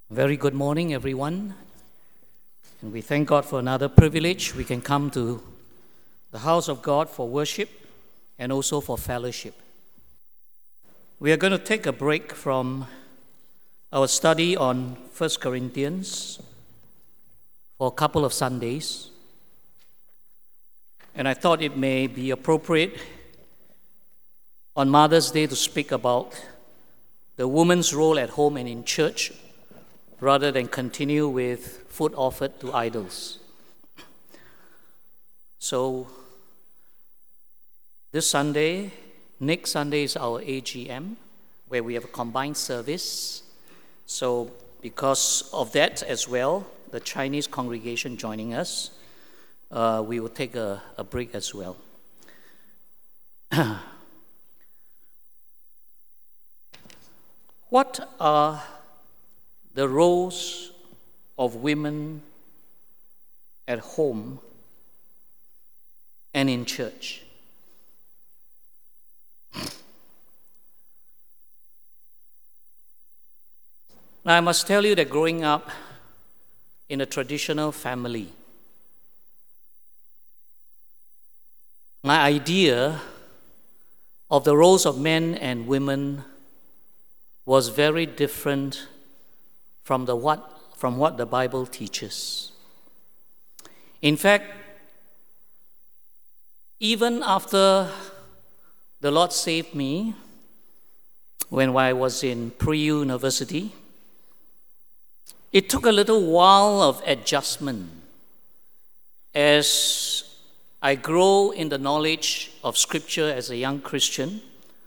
Very good morning, everyone. And we thank God for another privilege. We can come to the house of God for worship and also for fellowship. We are going to take a break from our study on 1 Corinthians for a couple of Sundays. And I thought it may be appropriate on Mother's Day to speak about the woman's role at home and in church, rather than continue with food offered to idols. So, this Sunday, next Sunday is our AGM, where we have a combined service. So, because of that as well, the Chinese congregation joining us, we will take a break as well. What are the roles of women at home and in church? Now, I must tell you that growing up in a traditional family, my idea of the roles of men and women was very different from what the Bible teaches. In fact, even after the Lord saved me when I was in pre-university, it took a little while of adjustment as I grow in the knowledge of Scripture as a young Christian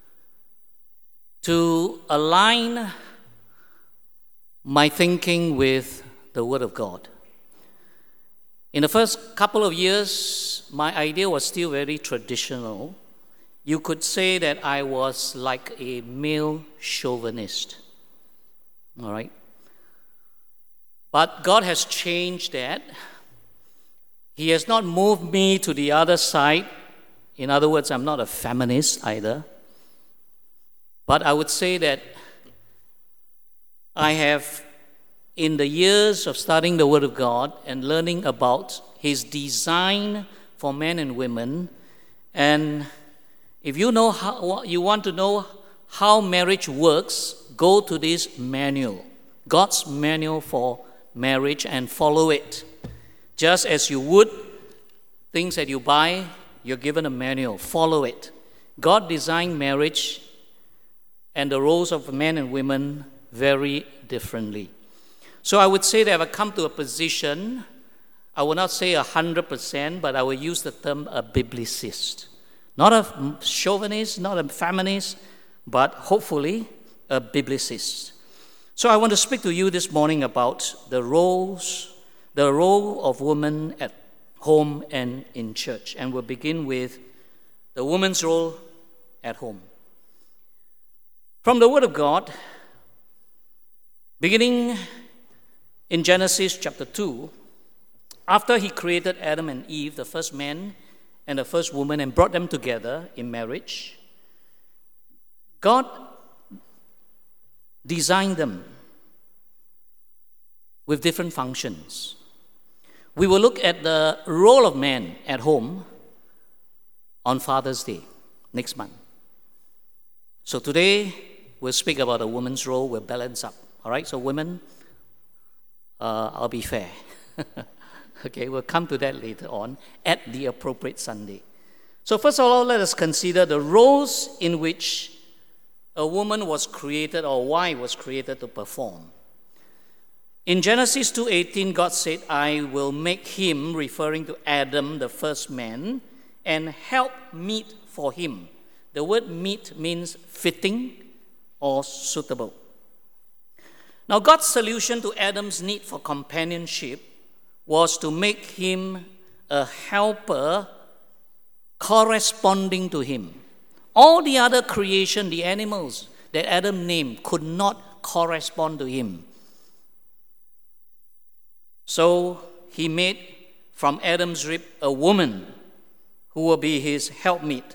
to align my thinking with the Word of God. In the first couple of years, my idea was still very traditional. You could say that I was like a male chauvinist. All right? But God has changed that. He has not moved me to the other side. In other words, I'm not a feminist either. But I would say that I have, in the years of studying the Word of God and learning about His design for men and women, and if you want to know how marriage works, go to this manual, God's manual for marriage, and follow it. Just as you would things that you buy, you're given a manual, follow it. God designed marriage and the roles of men and women very differently. So I would say that I've come to a position, I will not say 100%, but I will use the term a biblicist. Not a chauvinist, not a feminist, but hopefully a biblicist. So I want to speak to you this morning about the role of women at home and in church. And we'll begin with the woman's role at home. From the Word of God, beginning in Genesis chapter 2, after He created Adam and Eve, the first man and the first woman, and brought them together in marriage, God designed them with different functions. We will look at the role of man at home on Father's Day next month. So today, we'll speak about a woman's role. We'll balance up. All right, so women, I'll be fair. Okay, we'll come to that later on at the appropriate Sunday. So first of all, let us consider the roles in which a woman was created, or why was created to perform. In Genesis 2:18, God said, I will make him, referring to Adam, the first man, and help meet for him. The word meet means fitting or suitable. Now, God's solution to Adam's need for companionship was to make him a helper corresponding to him. All the other creation, the animals that Adam named, could not correspond to him. So he made from Adam's rib a woman who will be his helpmeet.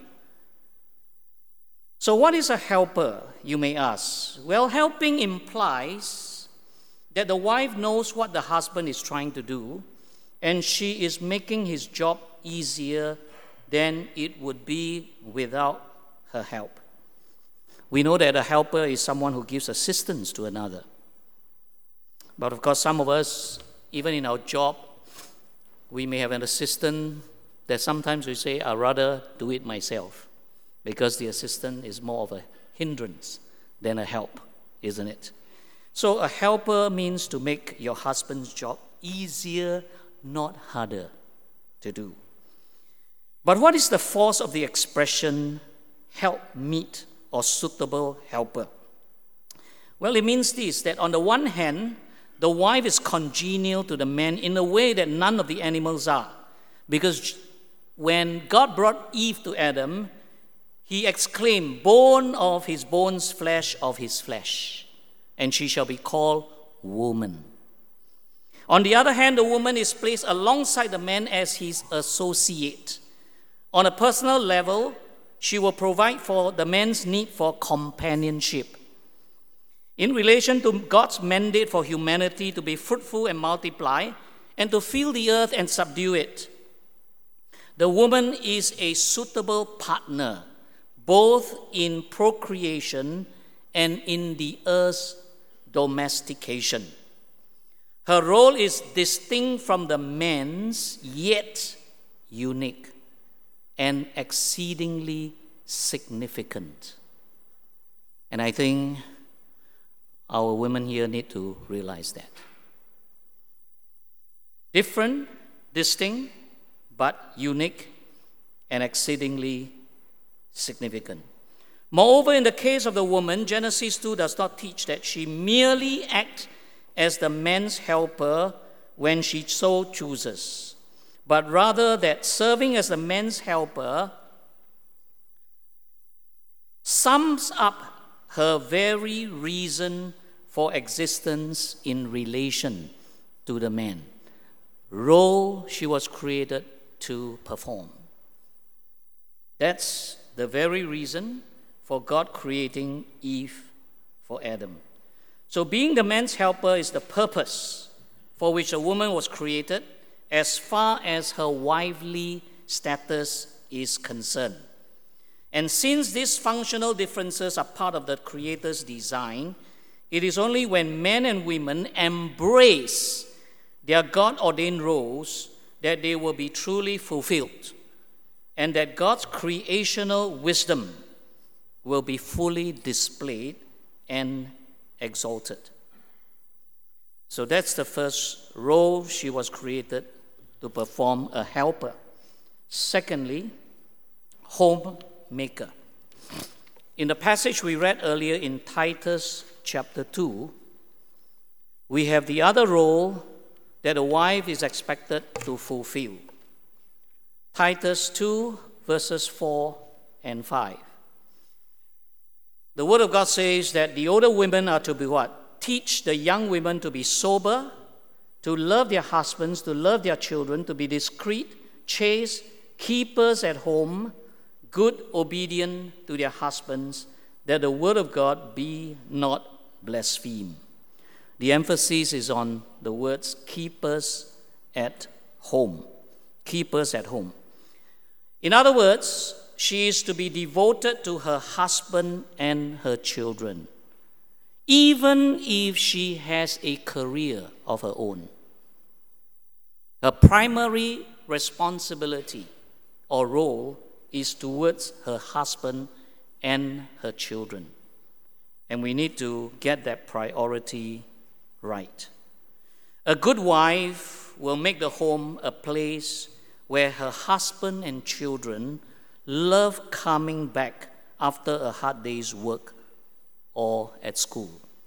So what is a helper, you may ask? Well, helping implies that the wife knows what the husband is trying to do, and she is making his job easier than it would be without her help. We know that a helper is someone who gives assistance to another. But of course, some of us, even in our job, we may have an assistant that sometimes we say, I'd rather do it myself, because the assistant is more of a hindrance than a help, isn't it? So a helper means to make your husband's job easier, not harder to do. But what is the force of the expression help meet or suitable helper? Well, it means this, that on the one hand, the wife is congenial to the man in a way that none of the animals are. Because when God brought Eve to Adam, he exclaimed, bone of his bones, flesh of his flesh, and she shall be called woman. On the other hand, the woman is placed alongside the man as his associate. On a personal level, she will provide for the man's need for companionship. In relation to God's mandate for humanity to be fruitful and multiply, and to fill the earth and subdue it, the woman is a suitable partner, both in procreation and in the earth's domestication. Her role is distinct from the man's, yet unique and exceedingly significant. And I think our women here need to realize that. Different, distinct, but unique and exceedingly significant. Moreover, in the case of the woman, Genesis 2 does not teach that she merely acts as the man's helper when she so chooses, but rather that serving as the man's helper sums up her very reason for existence in relation to the man, role she was created to perform. That's the very reason for God creating Eve for Adam. So being the man's helper is the purpose for which a woman was created as far as her wifely status is concerned. And since these functional differences are part of the Creator's design, it is only when men and women embrace their God-ordained roles that they will be truly fulfilled, and that God's creational wisdom will be fully displayed and exalted. So that's the first role she was created to perform, a helper. Secondly, homemaker. In the passage we read earlier in Titus chapter 2, we have the other role that a wife is expected to fulfill. Titus 2, verses 4 and 5. The Word of God says that the older women are to be what? Teach the young women to be sober, to love their husbands, to love their children, to be discreet, chaste, keepers at home, good, obedient to their husbands, that the word of God be not blasphemed. The emphasis is on the words keepers at home. Keepers at home. In other words, she is to be devoted to her husband and her children, even if she has a career of her own. Her primary responsibility or role is towards her husband and her children. And we need to get that priority right. A good wife will make the home a place where her husband and children love coming back after a hard day's work or at school.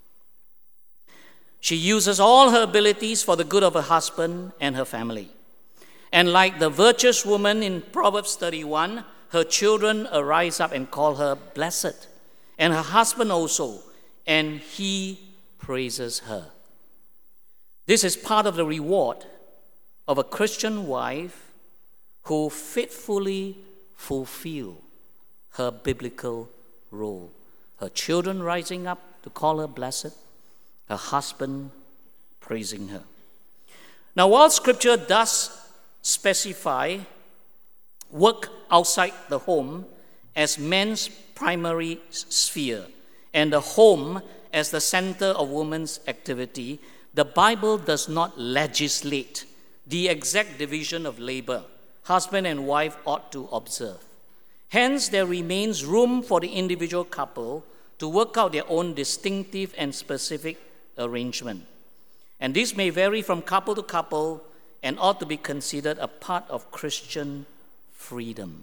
She uses all her abilities for the good of her husband and her family. And like the virtuous woman in Proverbs 31, her children arise up and call her blessed, and her husband also, and he praises her. This is part of the reward of a Christian wife who faithfully fulfill her biblical role. Her children rising up to call her blessed, her husband praising her. Now, while Scripture does specify work outside the home as man's primary sphere and the home as the center of woman's activity, the Bible does not legislate the exact division of labor husband and wife ought to observe. Hence, there remains room for the individual couple to work out their own distinctive and specific arrangement. And this may vary from couple to couple and ought to be considered a part of Christian freedom.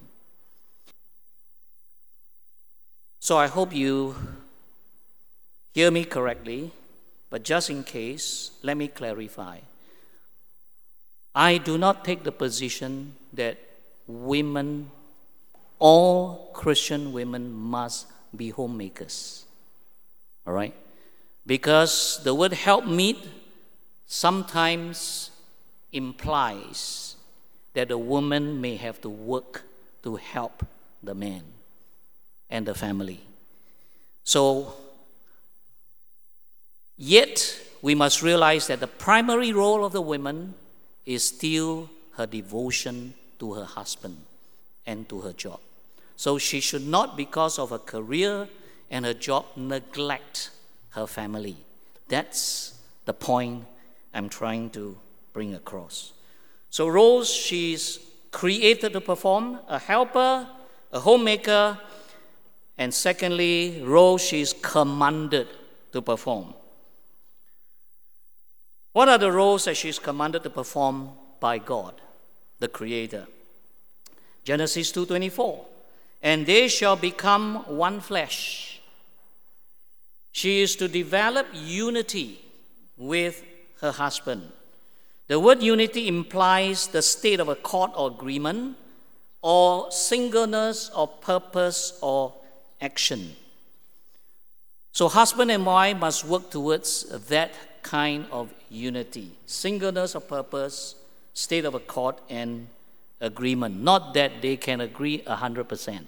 So I hope you hear me correctly, but just in case, let me clarify. I do not take the position that women, all Christian women, must be homemakers. All right? Because the word helpmeet sometimes implies that a woman may have to work to help the man and the family. So, yet we must realize that the primary role of the woman is still her devotion to her husband and to her job. So she should not, because of her career and her job, neglect her family. That's the point I'm trying to bring across. So roles she's created to perform: a helper, a homemaker, and secondly, roles she's commanded to perform. What are the roles that she's commanded to perform by God, the Creator? Genesis 2:24, and they shall become one flesh. She is to develop unity with her husband. The word unity implies the state of accord or agreement, or singleness of purpose or action. So husband and wife must work towards that kind of unity, singleness of purpose, state of accord, and agreement. Not that they can agree 100%.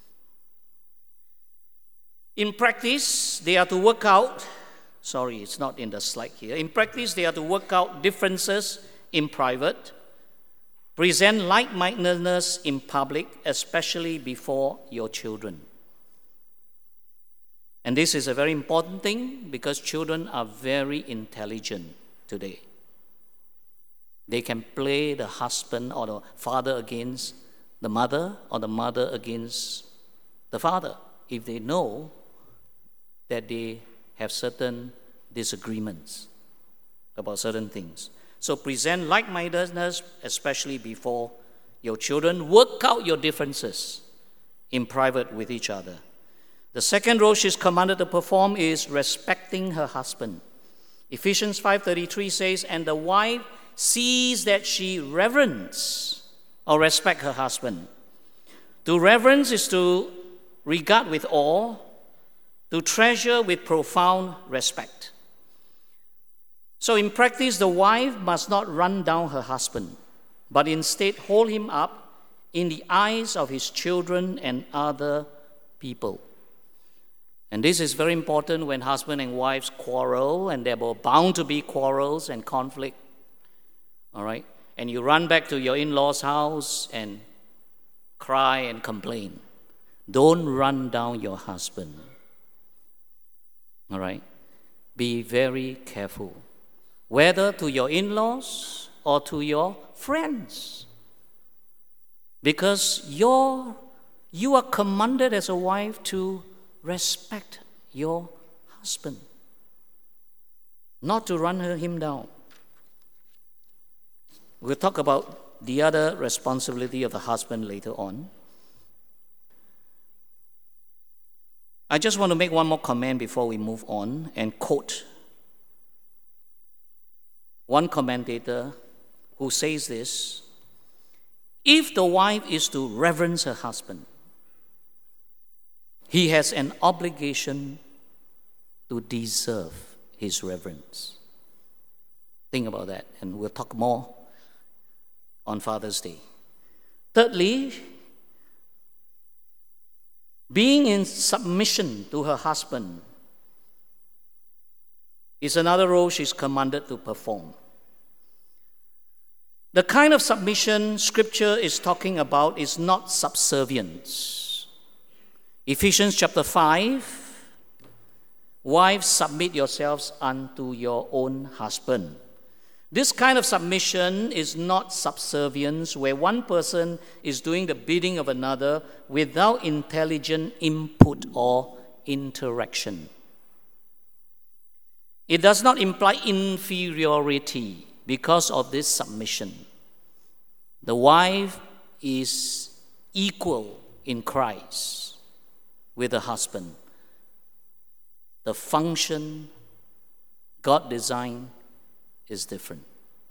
In practice, they are to work out, it's not in the slide here. In practice, they are to work out differences in private, present like-mindedness in public, especially before your children. And this is a very important thing because children are very intelligent today. They can play the husband or the father against the mother or the mother against the father if they know that they have certain disagreements about certain things. So present like-mindedness, especially before your children. Work out your differences in private with each other. The second role she's commanded to perform is respecting her husband. Ephesians 5:33 says, and the wife sees that she reverence or respect her husband. To reverence is to regard with awe, to treasure with profound respect. So in practice, the wife must not run down her husband, but instead hold him up in the eyes of his children and other people. And this is very important when husband and wives quarrel, and there were bound to be quarrels and conflict. All right? And you run back to your in-laws' house and cry and complain. Don't run down your husband. All right? Be very careful, whether to your in-laws or to your friends. Because you are commanded as a wife to respect your husband, not to run him down. We'll talk about the other responsibility of the husband later on. I just want to make one more comment before we move on and quote one commentator who says this: if the wife is to reverence her husband, he has an obligation to deserve his reverence. Think about that, and we'll talk more on Father's Day. Thirdly, being in submission to her husband is another role she's commanded to perform. The kind of submission Scripture is talking about is not subservience. Ephesians chapter 5, wives, submit yourselves unto your own husband. This kind of submission is not subservience where one person is doing the bidding of another without intelligent input or interaction. It does not imply inferiority because of this submission. The wife is equal in Christ with the husband. The function God designed is different.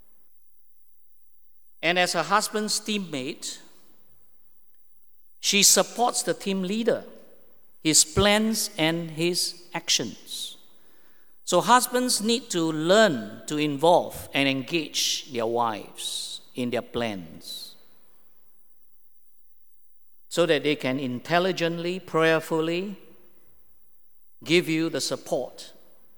And as her husband's teammate, she supports the team leader, his plans and his actions. So husbands need to learn to involve and engage their wives in their plans so that they can intelligently, prayerfully give you the support,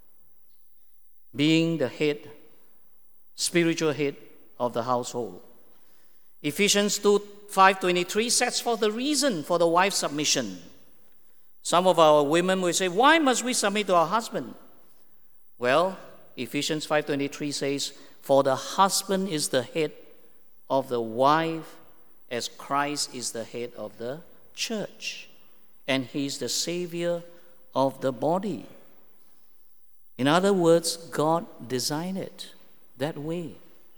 being the head, spiritual head of the household. Ephesians 5:23 sets forth the reason for the wife's submission. Some of our women will say, why must we submit to our husband? Well, Ephesians 5:23 says, for the husband is the head of the wife as Christ is the head of the church. And he is the Savior of the body. In other words, God designed it that way.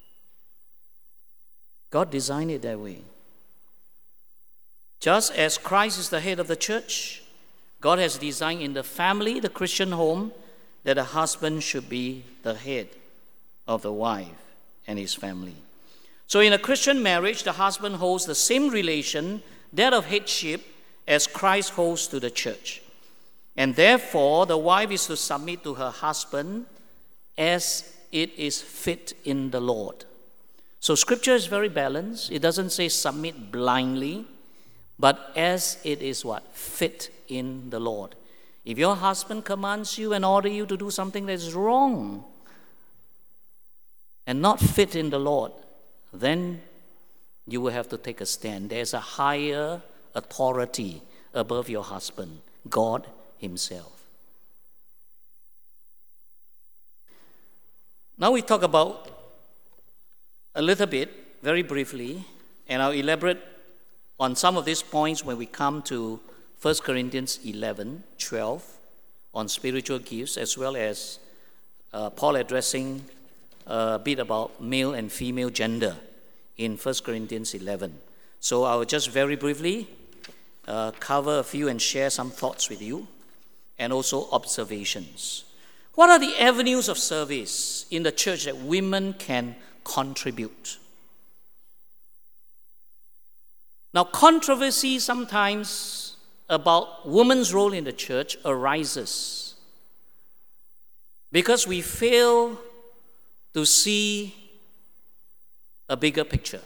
God designed it that way. Just as Christ is the head of the church, God has designed in the family, the Christian home, that a husband should be the head of the wife and his family. So in a Christian marriage, the husband holds the same relation, that of headship, as Christ holds to the church. And therefore, the wife is to submit to her husband as it is fit in the Lord. So Scripture is very balanced. It doesn't say submit blindly, but as it is what? Fit in the Lord. If your husband commands you and orders you to do something that is wrong and not fit in the Lord, then you will have to take a stand. There's a higher authority above your husband, God Himself. Now we talk about a little bit, very briefly, and I'll elaborate on some of these points when we come to 1 Corinthians 11:12 on spiritual gifts, as well as Paul addressing a bit about male and female gender in 1 Corinthians 11. So I will just very briefly cover a few and share some thoughts with you, and also observations. What are the avenues of service in the church that women can contribute? Now, controversy sometimes about women's role in the church arises because we fail to see a bigger picture.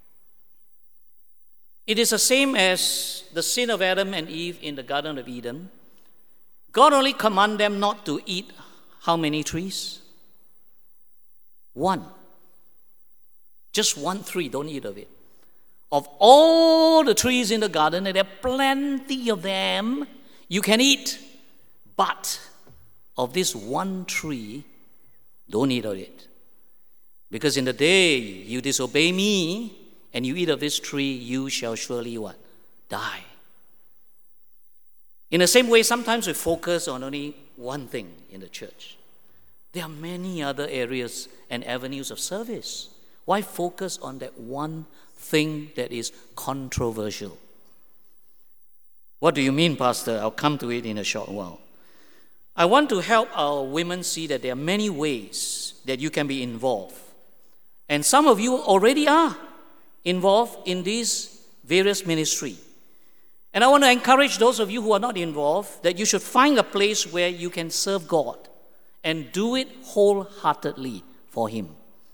It is the same as the sin of Adam and Eve in the Garden of Eden. God only commanded them not to eat how many trees? One. Just one tree, don't eat of it. Of all the trees in the garden, and there are plenty of them, you can eat. But of this one tree, don't eat of it. Because in the day you disobey me and you eat of this tree, you shall surely what? Die. In the same way, sometimes we focus on only one thing in the church. There are many other areas and avenues of service. Why focus on that one thing that is controversial? What do you mean, Pastor? I'll come to it in a short while. I want to help our women see that there are many ways that you can be involved. And some of you already are involved in these various ministries. And I want to encourage those of you who are not involved that you should find a place where you can serve God and do it wholeheartedly for Him.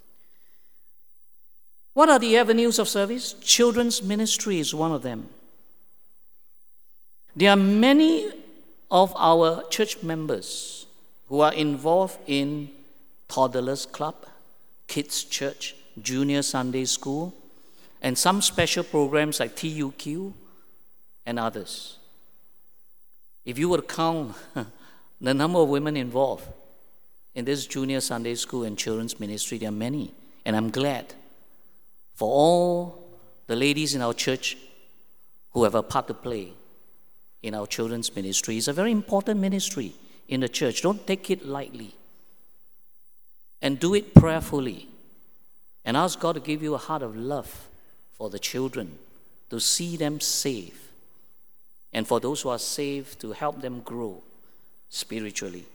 What are the avenues of service? Children's ministry is one of them. There are many of our church members who are involved in toddlers club, kids church, junior Sunday school, and some special programs like TUQ and others. If you were to count the number of women involved in this junior Sunday school and children's ministry, there are many. And I'm glad for all the ladies in our church who have a part to play in our children's ministry. It's a very important ministry in the church. Don't take it lightly. And do it prayerfully. And ask God to give you a heart of love for the children, to see them saved. And for those who are saved, to help them grow spiritually.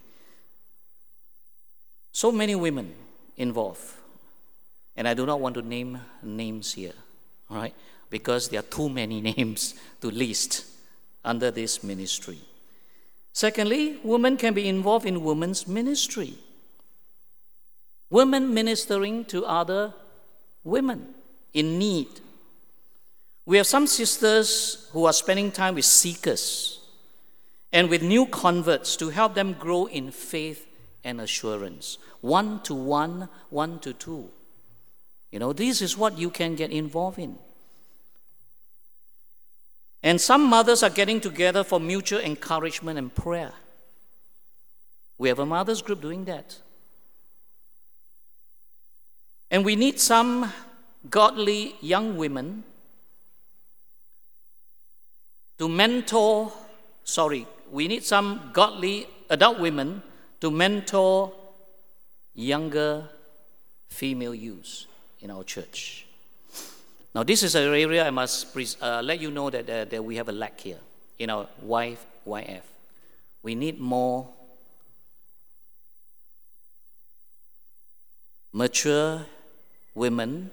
So many women involved. And I do not want to name names here, all right? Because there are too many names to list under this ministry. Secondly, women can be involved in women's ministry. Women ministering to other women in need. We have some sisters who are spending time with seekers and with new converts to help them grow in faith and assurance. 1-to-1, 1-to-2. This is what you can get involved in. And some mothers are getting together for mutual encouragement and prayer. We have a mothers group doing that. And we need some godly young women we need some godly adult women to mentor younger female youths in our church. Now, this is an area I must let you know that we have a lack here in our YF. We need more mature women.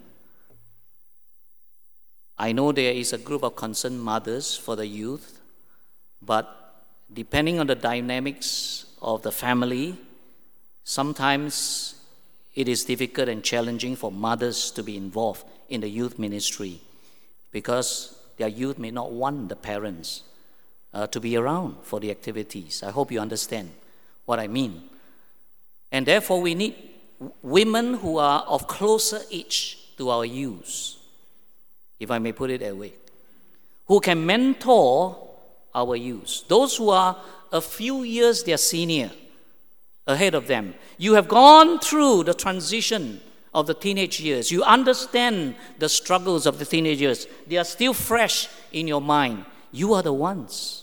I know there is a group of concerned mothers for the youth, but depending on the dynamics of the family, sometimes it is difficult and challenging for mothers to be involved in the youth ministry because their youth may not want the parents to be around for the activities. I hope you understand what I mean. And therefore, we need women who are of closer age to our youth, if I may put it that way, who can mentor our youth. Those who are a few years their senior, ahead of them. You have gone through the transition of the teenage years. You understand the struggles of the teenage years. They are still fresh in your mind. You are the ones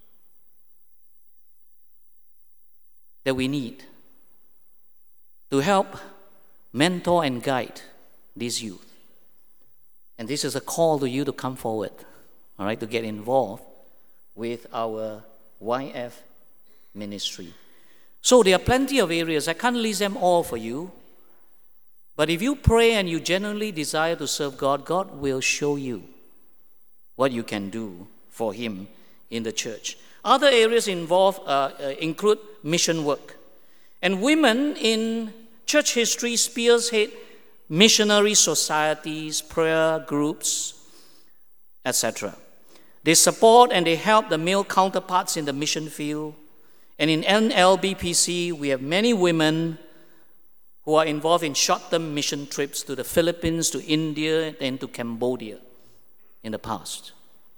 that we need to help mentor and guide these youth. And this is a call to you to come forward, all right, to get involved with our YF ministry. So there are plenty of areas. I can't list them all for you. But if you pray and you genuinely desire to serve God, God will show you what you can do for Him in the church. Other areas include mission work. And women in church history spearhead missionary societies, prayer groups, etc. They support and they help the male counterparts in the mission field. And in NLBPC, we have many women who are involved in short-term mission trips to the Philippines, to India, and to Cambodia in the past.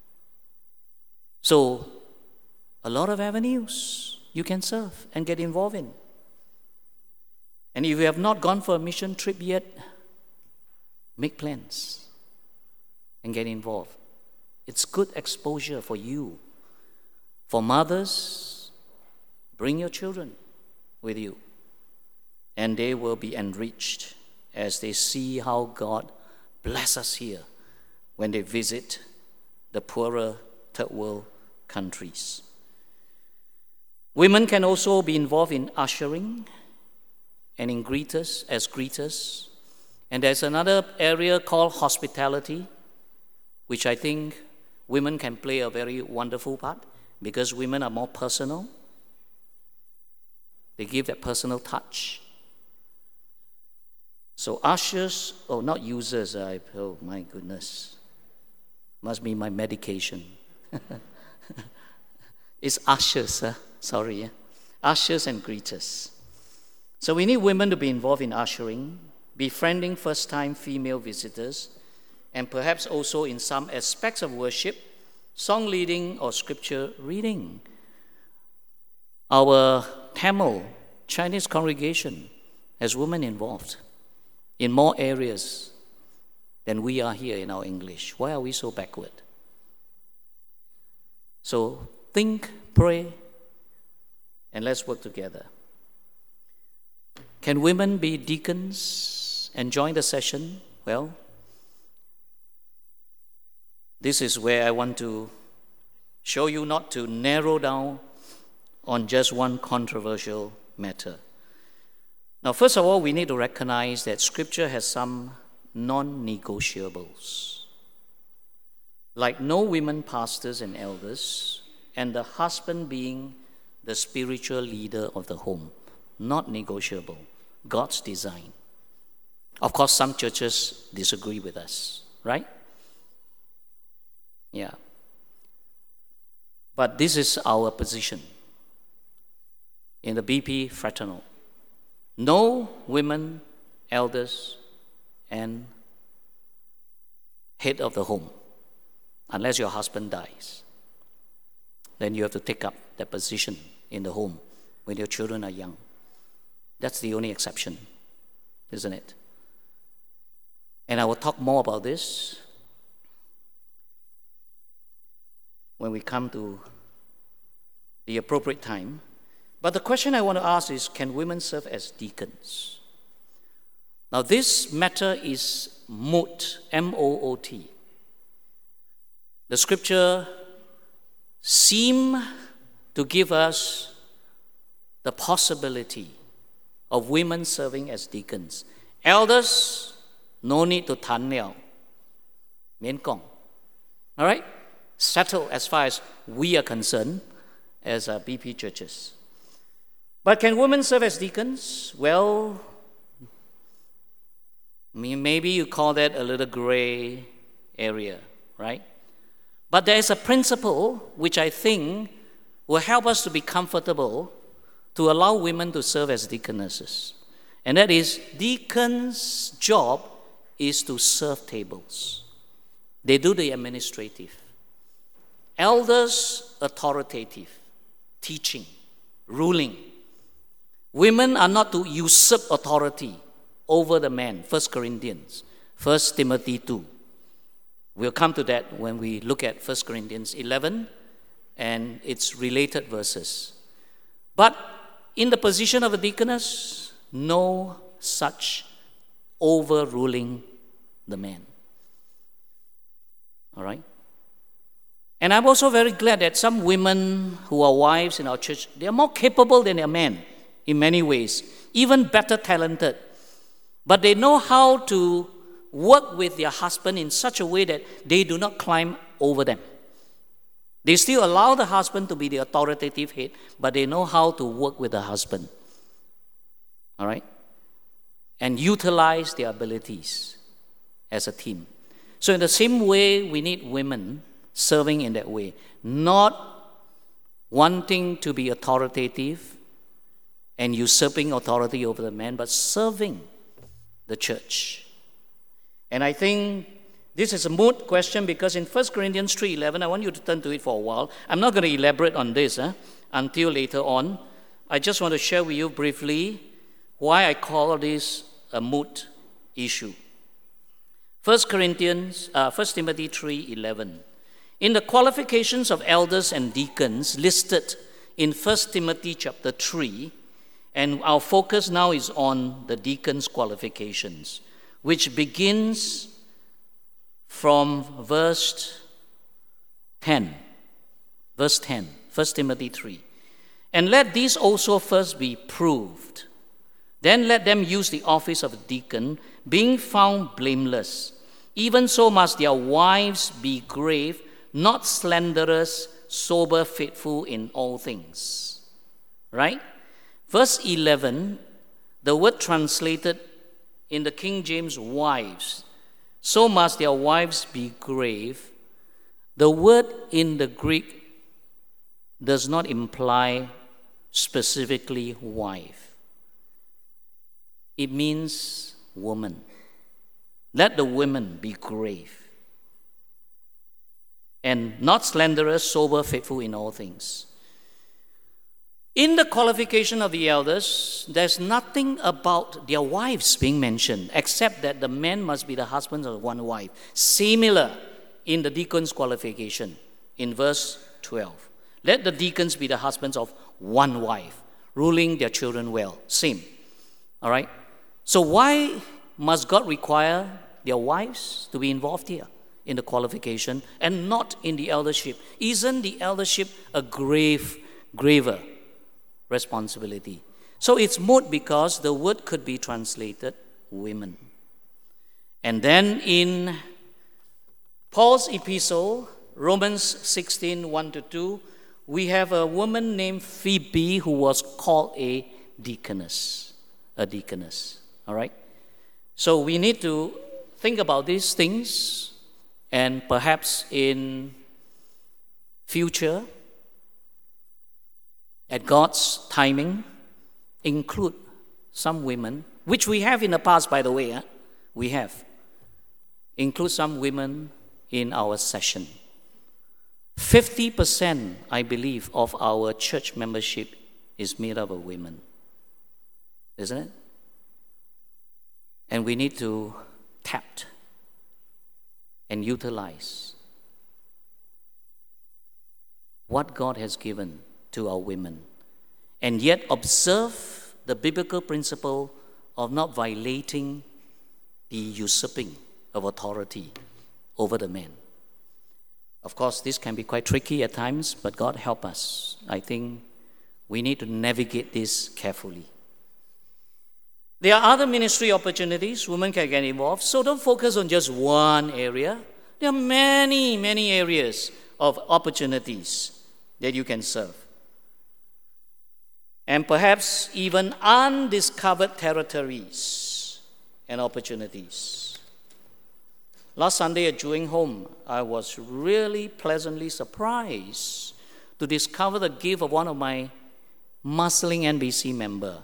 So, a lot of avenues you can serve and get involved in. And if you have not gone for a mission trip yet, make plans and get involved. It's good exposure for you. For mothers, bring your children with you, and they will be enriched as they see how God bless us here when they visit the poorer third world countries. Women can also be involved in ushering and in greeters. And there's another area called hospitality, which I think women can play a very wonderful part because women are more personal. They give that personal touch. So ushers, not users, oh my goodness. Must be my medication. It's ushers, sorry. Ushers and greeters. So we need women to be involved in ushering, befriending first-time female visitors, and perhaps also in some aspects of worship, song leading or scripture reading. Our Tamil Chinese congregation has women involved in more areas than we are here in our English. Why are we so backward? So think, pray, and let's work together. Can women be deacons and join the session? Well, this is where I want to show you not to narrow down on just one controversial matter. Now, first of all, we need to recognize that Scripture has some non-negotiables, like no women pastors and elders, and the husband being the spiritual leader of the home. Not negotiable. God's design. Of course, some churches disagree with us, right? Yeah. But this is our position in the BP fraternal. No women, elders, and head of the home, unless your husband dies. Then you have to take up that position in the home when your children are young. That's the only exception, isn't it? And I will talk more about this when we come to the appropriate time. But the question I want to ask is, can women serve as deacons? Now, this matter is moot, M-O-O-T. The Scripture seem to give us the possibility of women serving as deacons. Elders, no need to tan liao, mian gong. All right? Settled as far as we are concerned as BP churches. But can women serve as deacons? Well, maybe you call that a little gray area, right? But there is a principle which I think will help us to be comfortable to allow women to serve as deaconesses. And that is, deacons' job is to serve tables. They do the administrative. Elders, authoritative, teaching, ruling. Women are not to usurp authority over the man, 1 Corinthians, 1 Timothy 2. We'll come to that when we look at 1 Corinthians 11 and its related verses. But in the position of a deaconess, no such overruling the man. All right? And I'm also very glad that some women who are wives in our church, they are more capable than their men in many ways, even better talented. But they know how to work with their husband in such a way that they do not climb over them. They still allow the husband to be the authoritative head, but they know how to work with the husband. All right? And utilize their abilities as a team. So in the same way, we need women serving in that way. Not wanting to be authoritative and usurping authority over the man, but serving the church. And I think this is a moot question because in 1 Corinthians 3:11, I want you to turn to it for a while. I'm not going to elaborate on this until later on. I just want to share with you briefly why I call this a moot issue. 1 Timothy 3:11. In the qualifications of elders and deacons listed in 1 Timothy chapter 3, and our focus now is on the deacons' qualifications, which begins from verse 10. Verse 10, 1 Timothy 3. And let these also first be proved. Then let them use the office of a deacon, being found blameless. Even so must their wives be grave, not slanderous, sober, faithful in all things. Right? Verse 11, the word translated in the King James, wives. So must their wives be grave. The word in the Greek does not imply specifically wife. It means woman. Let the women be grave and not slanderous, sober, faithful in all things. In the qualification of the elders, there's nothing about their wives being mentioned, except that the men must be the husbands of one wife. Similar in the deacons' qualification in verse 12. Let the deacons be the husbands of one wife, ruling their children well. Same. All right? So why must God require their wives to be involved here in the qualification and not in the eldership? Isn't the eldership a graver responsibility? So it's moot because the word could be translated women. And then in Paul's epistle, Romans 16, 1-2, we have a woman named Phoebe who was called a deaconess. A deaconess. All right? So we need to think about these things, and perhaps in future, at God's timing, include some women, which we have in the past, by the way. We have. Include some women in our session. 50%, I believe, of our church membership is made up of women. Isn't it? And we need to tap and utilize what God has given to our women, and yet observe the biblical principle of not violating the usurping of authority over the men. Of course, this can be quite tricky at times, but God help us. I think we need to navigate this carefully. There are other ministry opportunities women can get involved, so don't focus on just one area. There are many, many areas of opportunities that you can serve. And perhaps even undiscovered territories and opportunities. Last Sunday at Jewing Home, I was really pleasantly surprised to discover the gift of one of my Marsiling NBC member.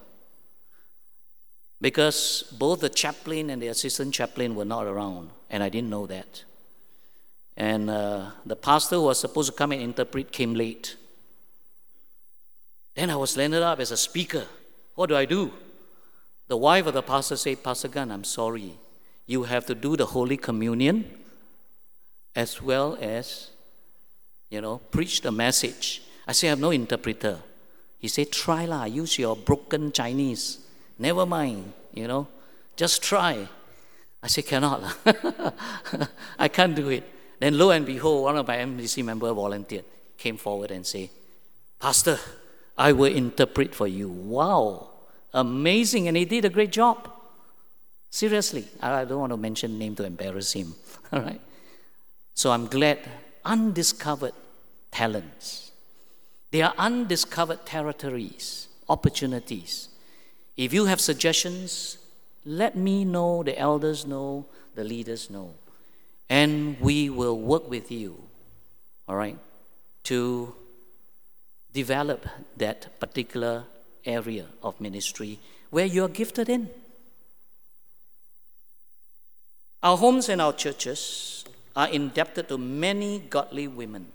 Because both the chaplain and the assistant chaplain were not around, and I didn't know that. And the pastor who was supposed to come and interpret came late. Then I was landed up as a speaker. What do? The wife of the pastor said, Pastor Gunn, I'm sorry. You have to do the Holy Communion as well as, preach the message. I said, I have no interpreter. He said, try lah, use your broken Chinese. Never mind, just try. I said, cannot lah. I can't do it. Then lo and behold, one of my MDC member volunteered, came forward and said, Pastor, I will interpret for you. Wow, amazing. And he did a great job. Seriously, I don't want to mention name to embarrass him. All right. So I'm glad. Undiscovered talents. They are undiscovered territories, opportunities. If you have suggestions, let me know, the elders know, the leaders know. And we will work with you, all right, to develop that particular area of ministry where you're gifted in. Our homes and our churches are indebted to many godly women.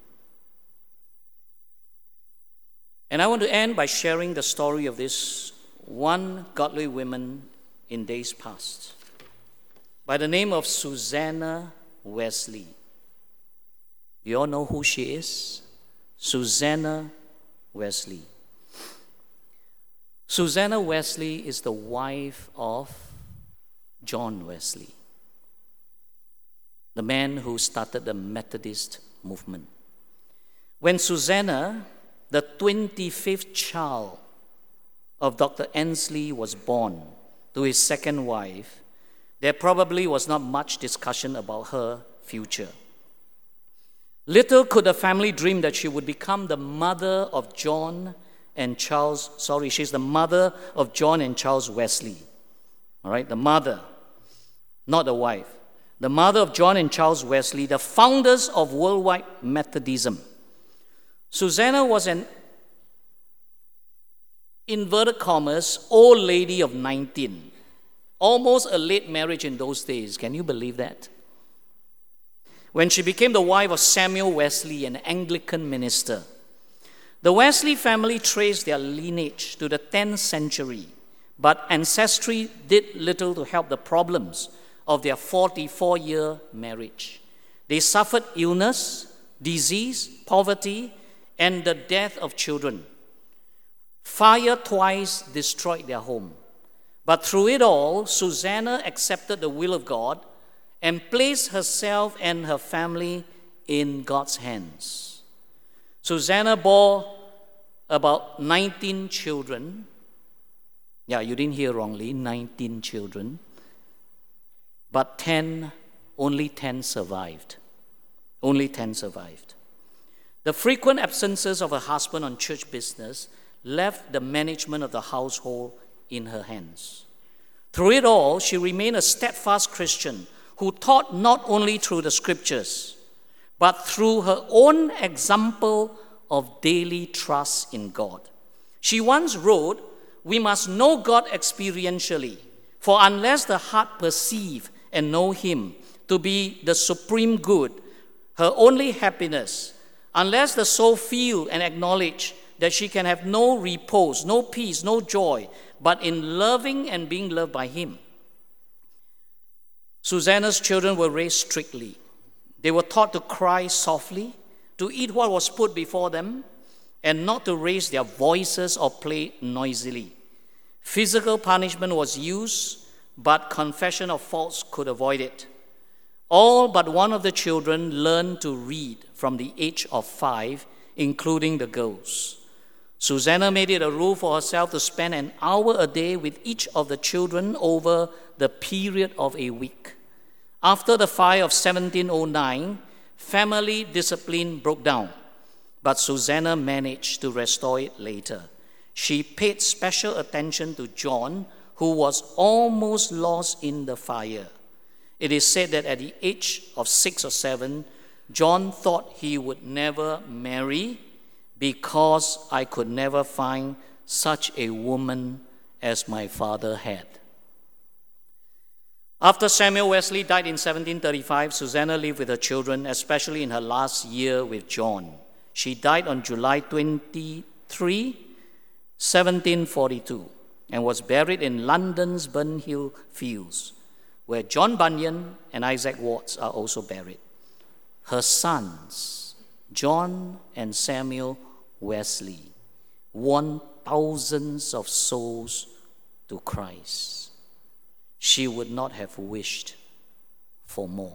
And I want to end by sharing the story of this one godly woman in days past by the name of Susanna Wesley. Do you all know who she is? Susanna Wesley. Susanna Wesley is the wife of John Wesley, the man who started the Methodist movement. When Susanna, the 25th child of Dr. Ensley, was born to his second wife, there probably was not much discussion about her future. Little could the family dream that she would become the mother of John and Charles. She's the mother of John and Charles Wesley. All right, the mother, not the wife. The mother of John and Charles Wesley, the founders of worldwide Methodism. Susanna was an inverted commas, old lady of 19. Almost a late marriage in those days. Can you believe that? When she became the wife of Samuel Wesley, an Anglican minister. The Wesley family traced their lineage to the 10th century, but ancestry did little to help the problems of their 44-year marriage. They suffered illness, disease, poverty, and the death of children. Fire twice destroyed their home. But through it all, Susanna accepted the will of God and placed herself and her family in God's hands. Susanna bore about 19 children. Yeah, you didn't hear wrongly, 19 children. But only 10 survived. Only 10 survived. The frequent absences of her husband on church business left the management of the household in her hands. Through it all, she remained a steadfast Christian who taught not only through the scriptures, but through her own example of daily trust in God. She once wrote, "We must know God experientially, for unless the heart perceive and know Him to be the supreme good, her only happiness, unless the soul feel and acknowledge that she can have no repose, no peace, no joy, but in loving and being loved by Him." Susanna's children were raised strictly. They were taught to cry softly, to eat what was put before them, and not to raise their voices or play noisily. Physical punishment was used, but confession of faults could avoid it. All but one of the children learned to read from the age of 5, including the girls. Susanna made it a rule for herself to spend an hour a day with each of the children over the period of a week. After the fire of 1709, family discipline broke down, but Susanna managed to restore it later. She paid special attention to John, who was almost lost in the fire. It is said that at the age of 6 or 7, John thought he would never marry because I could never find such a woman as my father had. After Samuel Wesley died in 1735, Susanna lived with her children, especially in her last year with John. She died on July 23, 1742, and was buried in London's Burnhill Fields, where John Bunyan and Isaac Watts are also buried. Her sons, John and Samuel Wesley, won thousands of souls to Christ. She would not have wished for more.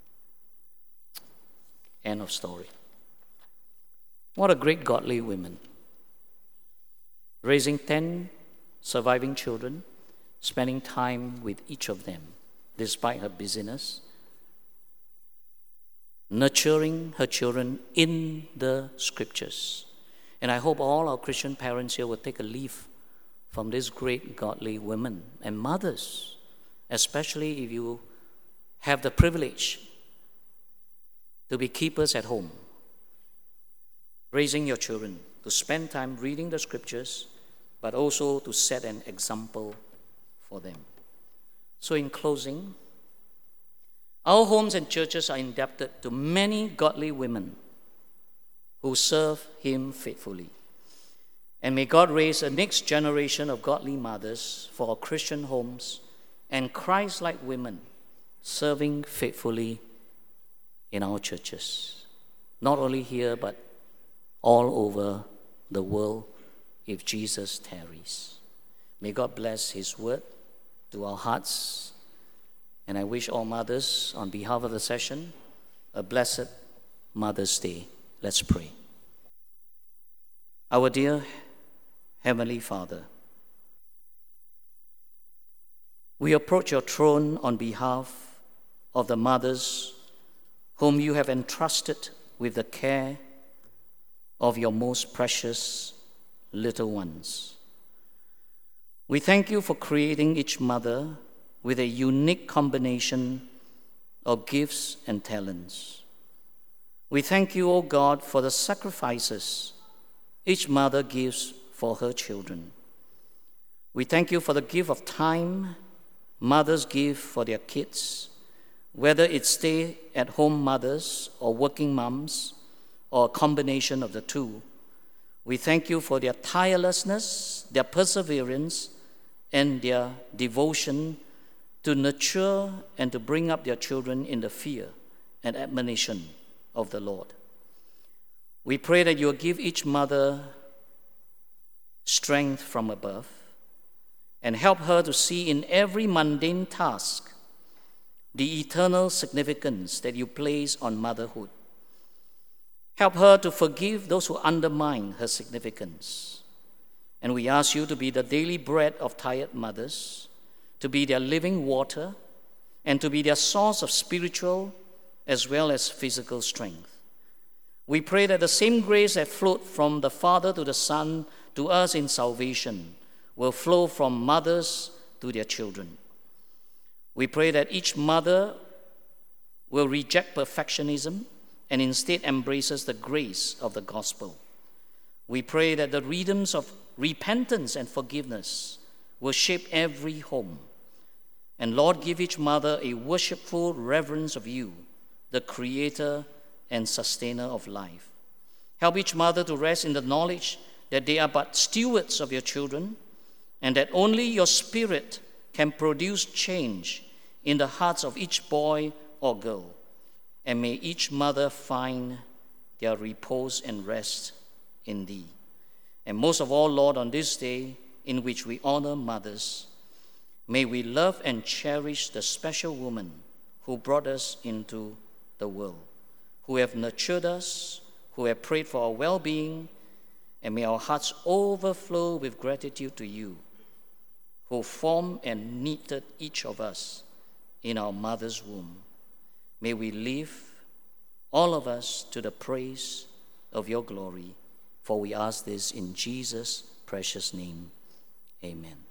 End of story. What a great godly woman. Raising 10 surviving children, spending time with each of them, despite her busyness, nurturing her children in the scriptures. And I hope all our Christian parents here will take a leaf from this great godly women and mothers, especially if you have the privilege to be keepers at home, raising your children, to spend time reading the scriptures, but also to set an example for them. So in closing, our homes and churches are indebted to many godly women who serve Him faithfully. And may God raise a next generation of godly mothers for our Christian homes and Christ-like women serving faithfully in our churches, not only here but all over the world if Jesus tarries. May God bless His word to our hearts, and I wish all mothers, on behalf of the session, a blessed Mother's Day. Let's pray. Our dear Heavenly Father, we approach your throne on behalf of the mothers whom you have entrusted with the care of your most precious little ones. We thank you for creating each mother with a unique combination of gifts and talents. We thank you, O God, for the sacrifices each mother gives for her children. We thank you for the gift of time mothers give for their kids, whether it's stay-at-home mothers or working moms or a combination of the two. We thank you for their tirelessness, their perseverance, and their devotion to nurture and to bring up their children in the fear and admonition of the Lord. We pray that you will give each mother strength from above and help her to see in every mundane task the eternal significance that you place on motherhood. Help her to forgive those who undermine her significance. And we ask you to be the daily bread of tired mothers, to be their living water, and to be their source of spiritual as well as physical strength. We pray that the same grace that flowed from the Father to the Son to us in salvation will flow from mothers to their children. We pray that each mother will reject perfectionism and instead embraces the grace of the gospel. We pray that the rhythms of repentance and forgiveness will shape every home. And Lord, give each mother a worshipful reverence of you, the creator and sustainer of life. Help each mother to rest in the knowledge that they are but stewards of your children and that only your Spirit can produce change in the hearts of each boy or girl. And may each mother find their repose and rest in thee. And most of all, Lord, on this day in which we honor mothers, may we love and cherish the special woman who brought us into the world, who have nurtured us, who have prayed for our well-being, and may our hearts overflow with gratitude to you, who formed and knitted each of us in our mother's womb. May we live, all of us, to the praise of your glory, for we ask this in Jesus' precious name. Amen.